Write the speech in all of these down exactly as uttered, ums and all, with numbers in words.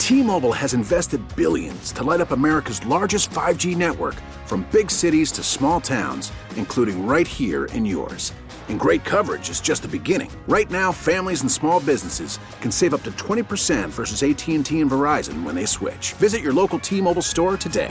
T-Mobile has invested billions to light up America's largest five G network, from big cities to small towns, including right here in yours. And great coverage is just the beginning. Right now, families and small businesses can save up to twenty percent versus A T and T and Verizon when they switch. Visit your local T-Mobile store today.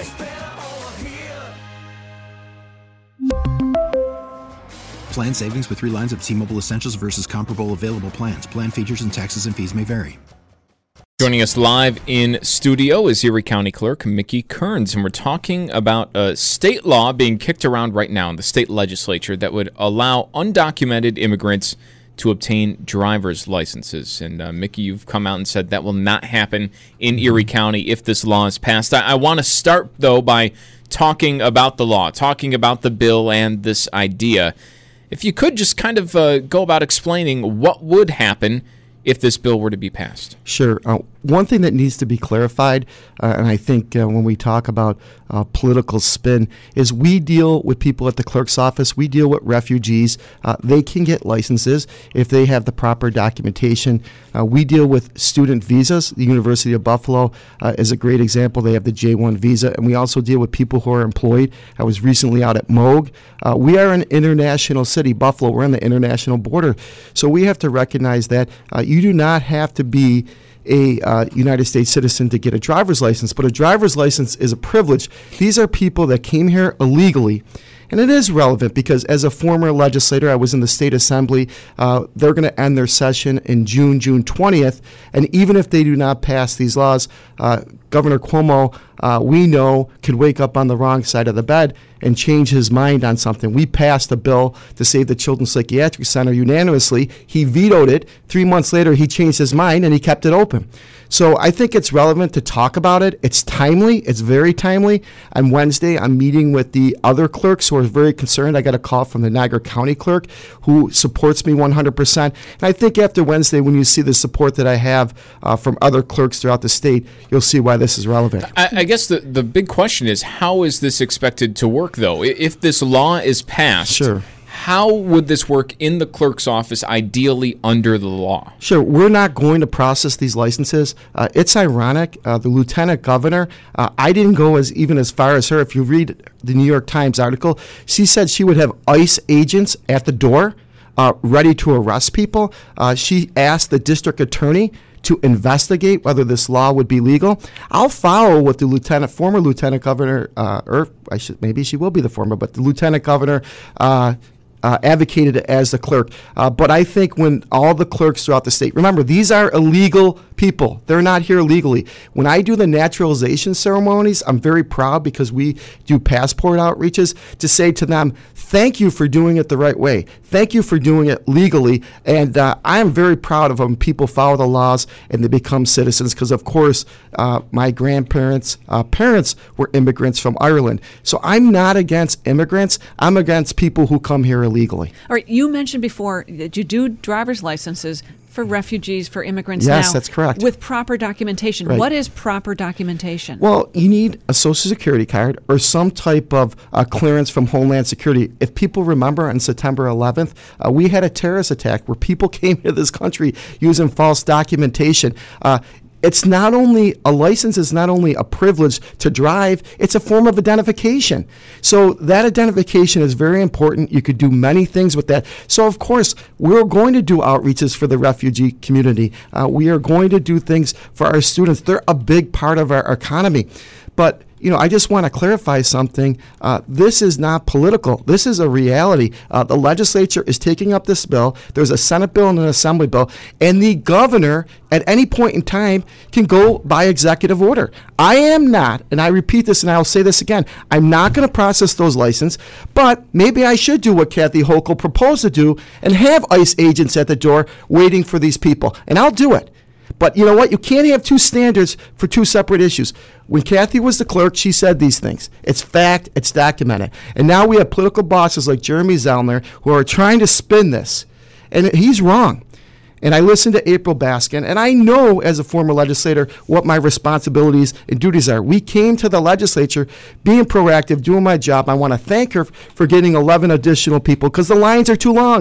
Plan savings with three lines of T-Mobile Essentials versus comparable available plans. Plan features and taxes and fees may vary. Joining us live in studio is Erie County Clerk Mickey Kearns, and we're talking about a state law being kicked around right now in the state legislature that would allow undocumented immigrants to obtain driver's licenses. And uh, Mickey, you've come out and said that will not happen in Erie County if this law is passed. I, I want to start, though, by talking about the law, talking about the bill and this idea. If you could just kind of uh, go about explaining what would happen if this bill were to be passed. Sure. Uh, one thing that needs to be clarified, uh, and I think uh, when we talk about uh, political spin, is we deal with people at the clerk's office. We deal with refugees. Uh, they can get licenses if they have the proper documentation. Uh, we deal with student visas. The University of Buffalo uh, is a great example. They have the J one visa, and we also deal with people who are employed. I was recently out at Moog. Uh, we are an international city, Buffalo. We're on the international border. So we have to recognize that uh, you do not have to be a uh, United States citizen to get a driver's license, but a driver's license is a privilege. These are people that came here illegally. And it is relevant because as a former legislator, I was in the state assembly. Uh, they're going to end their session in June, June twentieth. And even if they do not pass these laws, uh, Governor Cuomo, uh, we know, could wake up on the wrong side of the bed and change his mind on something. We passed a bill to save the Children's Psychiatric Center unanimously. He vetoed it. Three months later, he changed his mind and he kept it open. So I think it's relevant to talk about it. It's timely. It's very timely. On Wednesday, I'm meeting with the other clerks who are very concerned. I got a call from the Niagara County clerk who supports me one hundred percent. And I think after Wednesday, when you see the support that I have uh, from other clerks throughout the state, you'll see why this is relevant. I, I guess the, the big question is, how is this expected to work, though? If this law is passed, sure. How would this work in the clerk's office, ideally under the law? Sure. We're not going to process these licenses. Uh, it's ironic. Uh, the lieutenant governor, uh, I didn't go as even as far as her. If you read the New York Times article, she said she would have ICE agents at the door uh, ready to arrest people. Uh, she asked the district attorney to investigate whether this law would be legal. I'll follow what the lieutenant, former lieutenant governor, uh, or I should maybe she will be the former, but the lieutenant governor uh, uh, advocated as the clerk. Uh, but I think when all the clerks throughout the state, remember, these are illegal people. They're not here legally. When I do the naturalization ceremonies, I'm very proud because we do passport outreaches to say to them, thank you for doing it the right way. Thank you for doing it legally. And uh, I am very proud of when people follow the laws and they become citizens because, of course, uh, my grandparents' uh, parents were immigrants from Ireland. So I'm not against immigrants. I'm against people who come here illegally. All right. You mentioned before that you do driver's licenses for refugees, for immigrants yes, now. Yes, that's correct. With proper documentation. Right. What is proper documentation? Well, you need a Social Security card or some type of uh, clearance from Homeland Security. If people remember, on September eleventh, uh, we had a terrorist attack where people came to this country using false documentation. Uh, It's not only a license is not only a privilege to drive, it's a form of identification. So that identification is very important. You could do many things with that. So, of course, we're going to do outreaches for the refugee community. Uh, we are going to do things for our students. They're a big part of our economy. But you know, I just want to clarify something. Uh, this is not political. This is a reality. Uh, the legislature is taking up this bill. There's a Senate bill and an Assembly bill. And the governor, at any point in time, can go by executive order. I am not, and I repeat this and I'll say this again, I'm not going to process those licenses, but maybe I should do what Kathy Hochul proposed to do and have ICE agents at the door waiting for these people. And I'll do it. But you know what? You can't have two standards for two separate issues. When Kathy was the clerk, she said these things. It's fact. It's documented. And now we have political bosses like Jeremy Zellner who are trying to spin this. And he's wrong. And I listened to April Baskin, and I know as a former legislator what my responsibilities and duties are. We came to the legislature being proactive, doing my job. I want to thank her for getting eleven additional people because the lines are too long.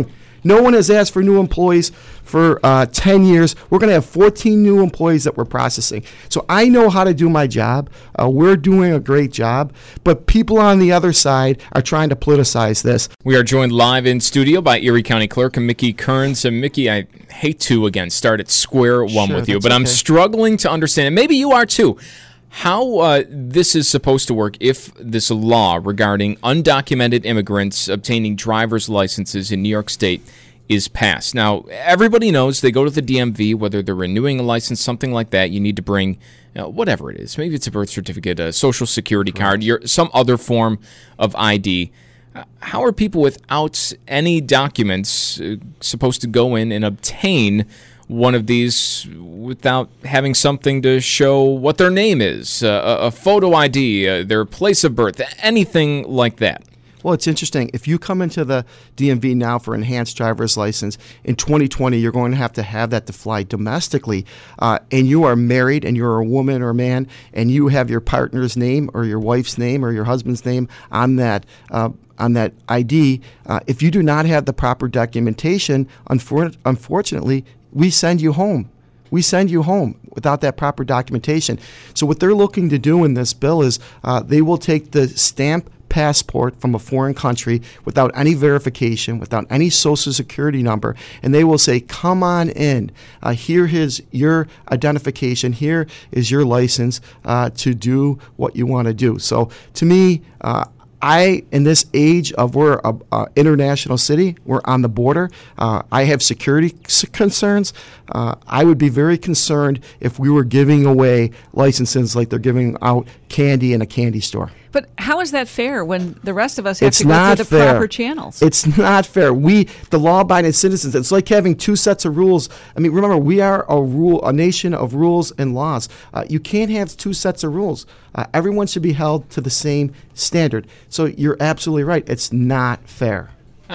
No one has asked for new employees for uh, ten years. We're going to have fourteen new employees that we're processing. So I know how to do my job. Uh, we're doing a great job. But people on the other side are trying to politicize this. We are joined live in studio by Erie County Clerk Mickey Kearns. And Mickey, I hate to, again, start at square one Sure, with you, that's but I'm okay. struggling to understand, and maybe you are too, how uh, this is supposed to work if this law regarding undocumented immigrants obtaining driver's licenses in New York State is passed. Now, everybody knows they go to the D M V, whether they're renewing a license, something like that, you need to bring you know, whatever it is. Maybe it's a birth certificate, a social security card, your, some other form of I D. Uh, how are people without any documents uh, supposed to go in and obtain one of these without having something to show what their name is, uh, a, a photo I D, uh, their place of birth, anything like that? Well, it's interesting. If you come into the D M V now for enhanced driver's license, in twenty twenty, you're going to have to have that to fly domestically, uh, and you are married and you're a woman or a man, and you have your partner's name or your wife's name or your husband's name on that uh, on that I D. Uh, if you do not have the proper documentation, unfor- unfortunately, we send you home. We send you home without that proper documentation. So what they're looking to do in this bill is uh, they will take the stamp passport from a foreign country without any verification, without any social security number, and they will say, come on in. Uh, here is your identification. Here is your license uh, to do what you want to do. So to me, uh, I, in this age of we're a, a international city, we're on the border, uh, I have security concerns. Uh, I would be very concerned if we were giving away licenses like they're giving out candy in a candy store. But how is that fair when the rest of us have It's to go not through the fair. proper channels? It's not fair. We, the law-abiding citizens, it's like having two sets of rules. I mean, remember, we are a rule, a nation of rules and laws. Uh, you can't have two sets of rules. Uh, everyone should be held to the same standard. So you're absolutely right. It's not fair.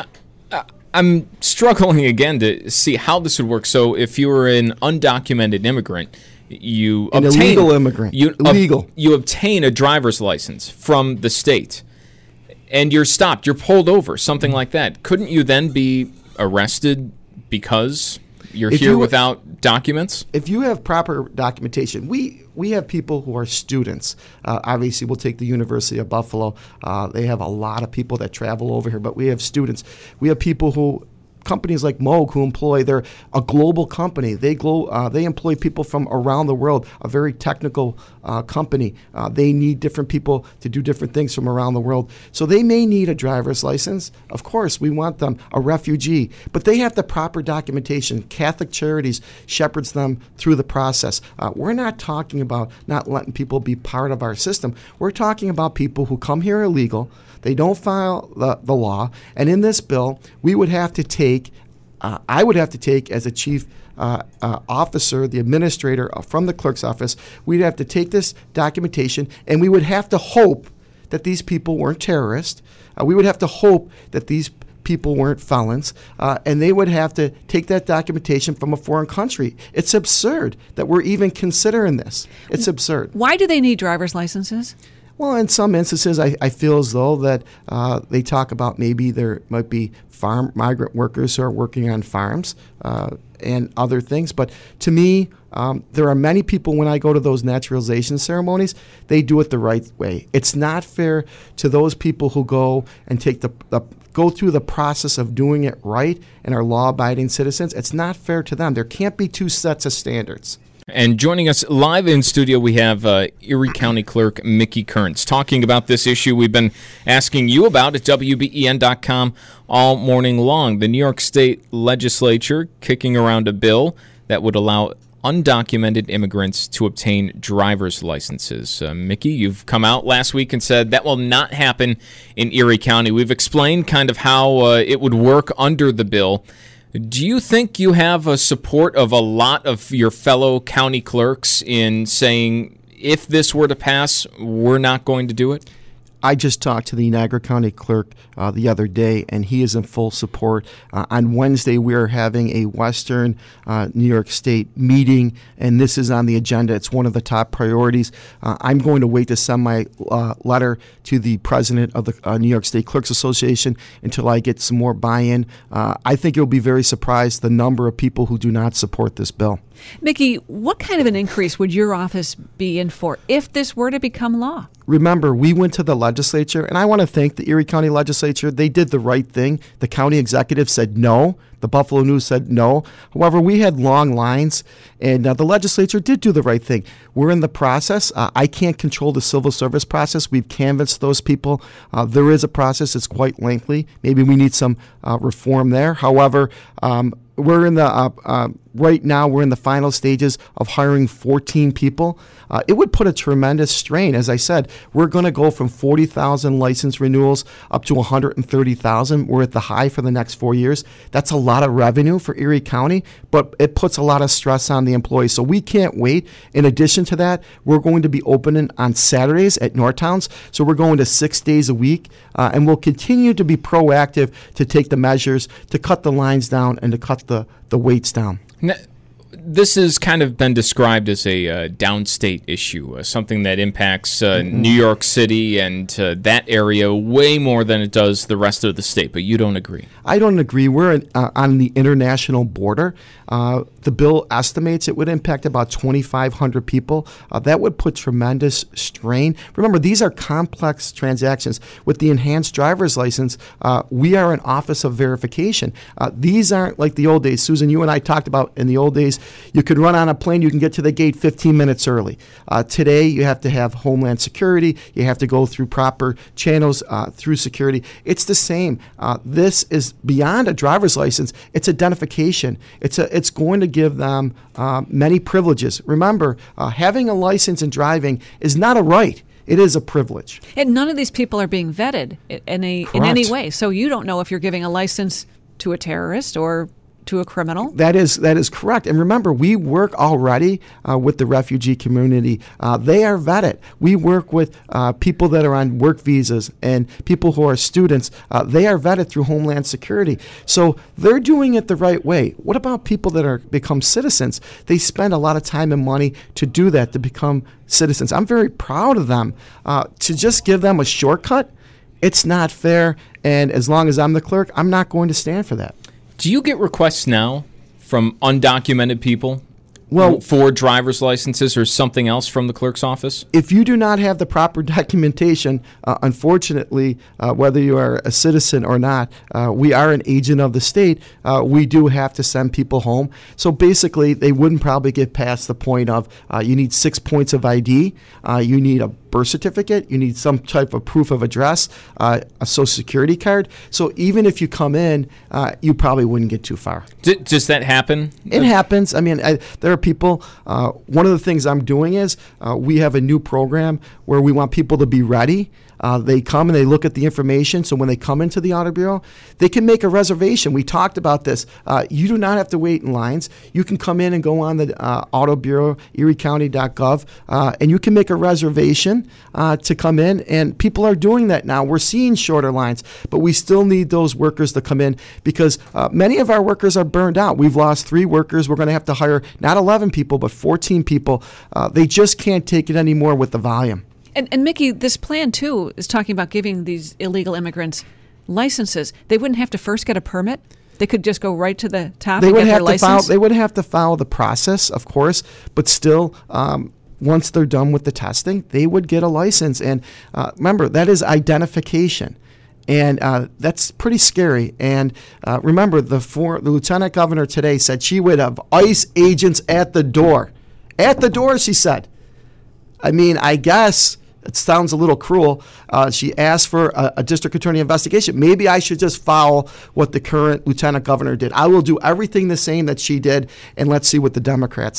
I'm struggling again to see how this would work. So if you were an undocumented immigrant, you An obtain, illegal immigrant. You, Illegal. ob- you obtain a driver's license from the state, and you're stopped. You're pulled over, something like that. Couldn't you then be arrested because you're If here you- without documents? If you have proper documentation, we we have people who are students. Uh, obviously, we'll take the University of Buffalo. Uh, they have a lot of people that travel over here, but we have students. We have people who, companies like Moog, who employ, they're a global company. They glo- uh, they employ people from around the world, a very technical uh, company. Uh, they need different people to do different things from around the world. So they may need a driver's license. Of course, we want them, a refugee, but they have the proper documentation. Catholic Charities shepherds them through the process. Uh, we're not talking about not letting people be part of our system. We're talking about people who come here illegal. They don't file the, the law. And in this bill, we would have to take, uh, I would have to take as a chief uh, uh, officer, the administrator from the clerk's office, we'd have to take this documentation and we would have to hope that these people weren't terrorists. Uh, we would have to hope that these people weren't felons, uh, and they would have to take that documentation from a foreign country. It's absurd that we're even considering this. It's absurd. Why do they need driver's licenses? Well, in some instances, I, I feel as though that uh, they talk about maybe there might be farm migrant workers who are working on farms uh, and other things. But to me, um, there are many people, when I go to those naturalization ceremonies, they do it the right way. It's not fair to those people who go and take the, the go through the process of doing it right and are law-abiding citizens. It's not fair to them. There can't be two sets of standards. And joining us live in studio, we have uh, Erie County Clerk Mickey Kearns talking about this issue we've been asking you about at W B E N dot com all morning long. The New York State Legislature kicking around a bill that would allow undocumented immigrants to obtain driver's licenses. Uh, Mickey, you've come out last week and said that will not happen in Erie County. We've explained kind of how uh, it would work under the bill. Do you think you have a support of a lot of your fellow county clerks in saying, if this were to pass, we're not going to do it? I just talked to the Niagara County clerk uh, the other day, and he is in full support. Uh, on Wednesday, we are having a Western uh, New York State meeting, and this is on the agenda. It's one of the top priorities. Uh, I'm going to wait to send my uh, letter to the president of the uh, New York State Clerks Association until I get some more buy-in. Uh, I think you'll be very surprised the number of people who do not support this bill. Mickey, what kind of an increase would your office be in for if this were to become law? Remember, we went to the legislature, and I want to thank the Erie County legislature. They did the right thing. The county executive said no. The Buffalo News said no. However, we had long lines, and uh, the legislature did do the right thing. We're in the process. Uh, I can't control the civil service process. We've canvassed those people. Uh, there is a process. It's quite lengthy. Maybe we need some uh, reform there. However, um, we're in the uh, uh, right now. We're in the final stages of hiring fourteen people. Uh, it would put a tremendous strain. As I said, we're going to go from forty thousand license renewals up to one hundred thirty thousand. We're at the high for the next four years. That's a lot of revenue for Erie County, but it puts a lot of stress on the employees. So we can't wait. In addition to that, we're going to be opening on Saturdays at Nortowns. So we're going to six days a week, uh, and we'll continue to be proactive to take the measures to cut the lines down and to cut the, the waits down. Now, this has kind of been described as a uh, downstate issue, uh, something that impacts uh, mm-hmm. New York City and uh, that area way more than it does the rest of the state, but you don't agree. I don't agree. We're in, uh, on the international border. Uh, the bill estimates it would impact about twenty-five hundred people. Uh, that would put tremendous strain. Remember, these are complex transactions. With the enhanced driver's license, uh, we are an office of verification. Uh, these aren't like the old days. Susan, you and I talked about in the old days, you could run on a plane, you can get to the gate fifteen minutes early. Uh, today, you have to have Homeland Security. You have to go through proper channels uh, through security. It's the same. Uh, this is beyond a driver's license. It's identification. It's a, it's going to give them uh, many privileges. Remember, uh, having a license and driving is not a right. It is a privilege. And none of these people are being vetted in a in any way. So you don't know if you're giving a license to a terrorist or to a criminal? That is that is correct. And remember, we work already uh, with the refugee community. Uh, they are vetted. We work with uh, people that are on work visas and people who are students. Uh, they are vetted through Homeland Security. So they're doing it the right way. What about people that are become citizens? They spend a lot of time and money to do that, to become citizens. I'm very proud of them. Uh, to just give them a shortcut, it's not fair. And as long as I'm the clerk, I'm not going to stand for that. Do you get requests now from undocumented people well, for driver's licenses or something else from the clerk's office? If you do not have the proper documentation, uh, unfortunately, uh, whether you are a citizen or not, uh, we are an agent of the state. Uh, we do have to send people home. So basically, they wouldn't probably get past the point of uh, you need six points of I D, uh, you need a birth certificate, you need some type of proof of address, uh, a social security card. So even if you come in, uh, you probably wouldn't get too far. D- does that happen? It happens. I mean, I, there are people, uh, one of the things I'm doing is uh, we have a new program where we want people to be ready. Uh, they come and they look at the information. So when they come into the Auto Bureau, they can make a reservation. We talked about this. Uh, you do not have to wait in lines. You can come in and go on the uh, Auto Bureau, erie county dot gov, uh, and you can make a reservation uh, to come in. And people are doing that now. We're seeing shorter lines, but we still need those workers to come in because uh, many of our workers are burned out. We've lost three workers. We're going to have to hire not eleven people, but fourteen people. Uh, they just can't take it anymore with the volume. And, and Mickey, this plan, too, is talking about giving these illegal immigrants licenses. They wouldn't have to first get a permit? They could just go right to the top they and would get have their to license? Follow, they would have to follow the process, of course, but still, um, once they're done with the testing, they would get a license. And uh, remember, that is identification. And uh, that's pretty scary. And uh, remember, the, for, the lieutenant governor today said she would have ICE agents at the door. At the door, she said. I mean, I guess it sounds a little cruel. Uh, she asked for a, a district attorney investigation. Maybe I should just follow what the current lieutenant governor did. I will do everything the same that she did, and let's see what the Democrats say.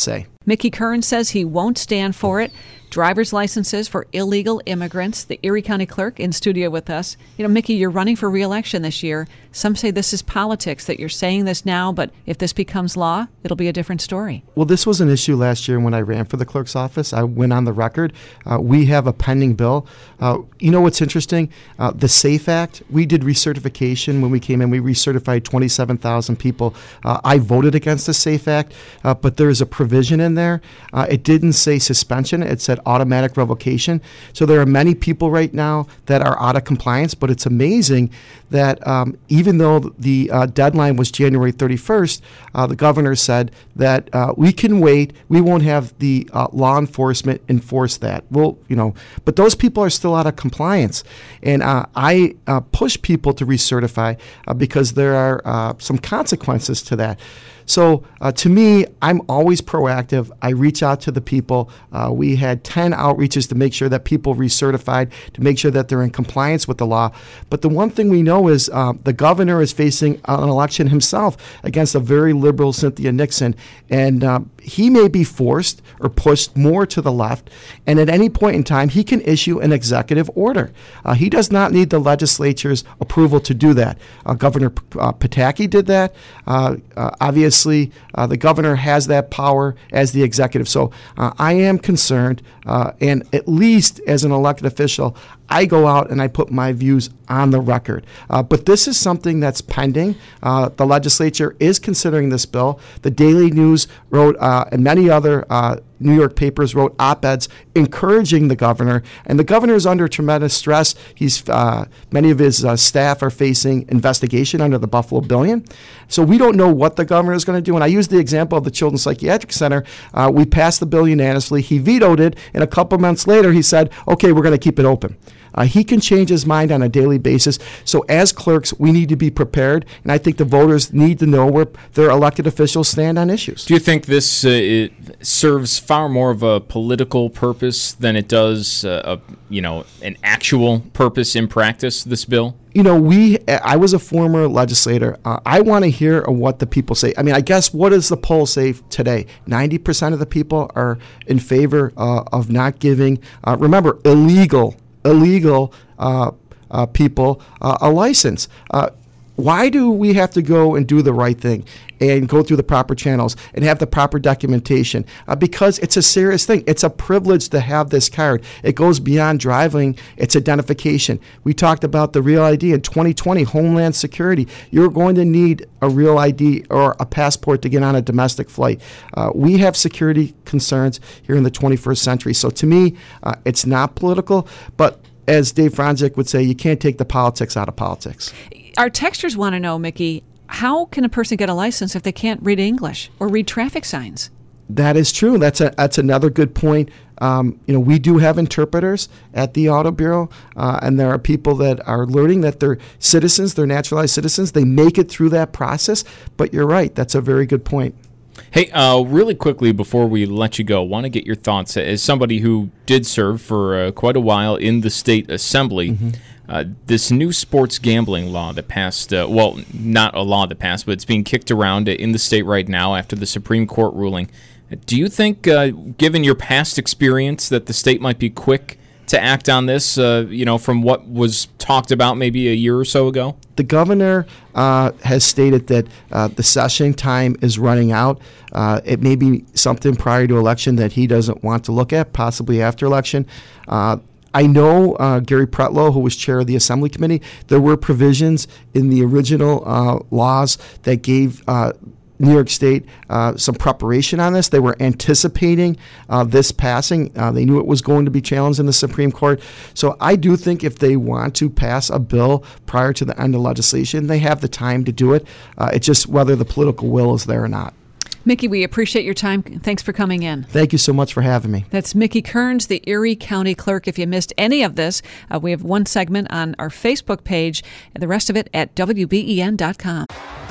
Mickey Kearns says he won't stand for it. Driver's licenses for illegal immigrants. The Erie County Clerk in studio with us. You know, Mickey, you're running for re-election this year. Some say this is politics, that you're saying this now, but if this becomes law, it'll be a different story. Well, this was an issue last year when I ran for the clerk's office. I went on the record. Uh, we have a pending bill. Uh, you know what's interesting? Uh, the SAFE Act, we did recertification when we came in. We recertified twenty-seven thousand people. Uh, I voted against the SAFE Act, uh, but there's a provision in there. Uh, it didn't say suspension. It said automatic revocation. So there are many people right now that are out of compliance, but it's amazing that um, even though the uh, deadline was January thirty-first, uh, the governor said that uh, we can wait. We won't have the uh, law enforcement enforce that. Well, you know, but those people are still out of compliance. And uh, I uh, push people to recertify uh, because there are uh, some consequences to that. So uh, to me, I'm always proactive. I reach out to the people. Uh, we had ten outreaches to make sure that people recertified, to make sure that they're in compliance with the law. But the one thing we know is uh, the governor is facing an election himself against a very liberal Cynthia Nixon. And uh, he may be forced or pushed more to the left. And at any point in time, he can issue an executive order. Uh, he does not need the legislature's approval to do that. Uh, Governor uh, Pataki did that. Uh, uh, obviously, Obviously, uh, the governor has that power as the executive. So uh, I am concerned, uh, and at least as an elected official, I go out and I put my views on the record. Uh, but this is something that's pending. Uh, the legislature is considering this bill. The Daily News wrote, uh, and many other uh, New York papers wrote op-eds encouraging the governor, and the governor is under tremendous stress. He's uh, many of his uh, staff are facing investigation under the Buffalo Billion. So we don't know what the governor is going to do. And I use the example of the Children's Psychiatric Center. Uh, we passed the bill unanimously. He vetoed it, and a couple months later he said, okay, we're going to keep it open. Uh, he can change his mind on a daily basis. So as clerks, we need to be prepared, and I think the voters need to know where their elected officials stand on issues. Do you think this uh, it serves far more of a political purpose than it does, uh, a, you know, an actual purpose in practice, this bill? You know, we. I was a former legislator. Uh, I want to hear what the people say. I mean, I guess what does the poll say today? ninety percent of the people are in favor uh, of not giving, uh, remember, illegal illegal uh, uh, people uh, a license. Uh, why do we have to go and do the right thing and go through the proper channels and have the proper documentation? Uh, because it's a serious thing. It's a privilege to have this card. It goes beyond driving. It's identification. We talked about the Real I D in twenty twenty, Homeland Security. You're going to need a Real I D or a passport to get on a domestic flight. Uh, we have security concerns here in the twenty-first century. So to me, uh, it's not political, but as Dave Franzik would say, you can't take the politics out of politics. Our texters want to know, Mickey, how can a person get a license if they can't read English or read traffic signs? That is true. That's a that's another good point. Um, you know, we do have interpreters at the Auto Bureau, uh, and there are people that are learning that they're citizens, they're naturalized citizens. They make it through that process. But you're right. That's a very good point. Hey, uh, really quickly before we let you go, want to get your thoughts as somebody who did serve for uh, quite a while in the state assembly. Mm-hmm. Uh, this new sports gambling law that passed, uh, well, not a law that passed, but it's being kicked around in the state right now after the Supreme Court ruling. Do you think, uh, given your past experience, that the state might be quick to act on this, uh, you know, from what was talked about maybe a year or so ago? The governor uh, has stated that uh, the session time is running out. Uh, it may be something prior to election that he doesn't want to look at, possibly after election. Uh, I know uh, Gary Pretlow, who was chair of the Assembly Committee, there were provisions in the original uh, laws that gave uh, New York State uh, some preparation on this. They were anticipating uh, this passing. Uh, they knew it was going to be challenged in the Supreme Court. So I do think if they want to pass a bill prior to the end of legislation, they have the time to do it. Uh, it's just whether the political will is there or not. Mickey, we appreciate your time. Thanks for coming in. Thank you so much for having me. That's Mickey Kearns, the Erie County Clerk. If you missed any of this, uh, we have one segment on our Facebook page, and the rest of it at W B E N dot com.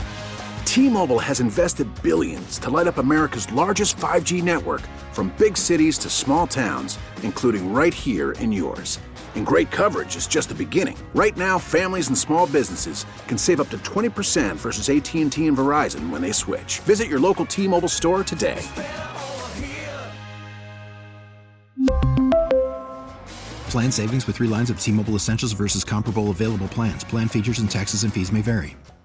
T-Mobile has invested billions to light up America's largest five G network, from big cities to small towns, including right here in yours. And great coverage is just the beginning. Right now, families and small businesses can save up to twenty percent versus A T and T and Verizon when they switch. Visit your local T-Mobile store today. Plan savings with three lines of T-Mobile Essentials versus comparable available plans. Plan features and taxes and fees may vary.